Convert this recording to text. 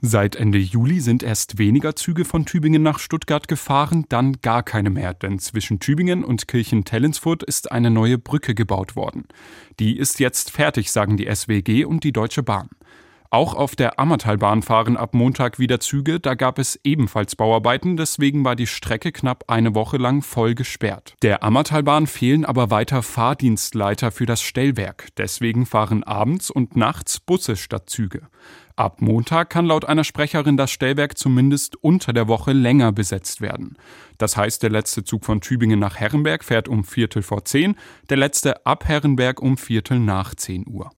Seit Ende Juli sind erst weniger Züge von Tübingen nach Stuttgart gefahren, dann gar keine mehr, denn zwischen Tübingen und Kirchen-Tellinsfurt ist eine neue Brücke gebaut worden. Die ist jetzt fertig, sagen die SWG und die Deutsche Bahn. Auch auf der Ammertalbahn fahren ab Montag wieder Züge, da gab es ebenfalls Bauarbeiten, deswegen war die Strecke knapp eine Woche lang voll gesperrt. Der Ammertalbahn fehlen aber weiter Fahrdienstleiter für das Stellwerk, deswegen fahren abends und nachts Busse statt Züge. Ab Montag kann laut einer Sprecherin das Stellwerk zumindest unter der Woche länger besetzt werden. Das heißt, der letzte Zug von Tübingen nach Herrenberg fährt um 10:15, der letzte ab Herrenberg um 10:15 Uhr.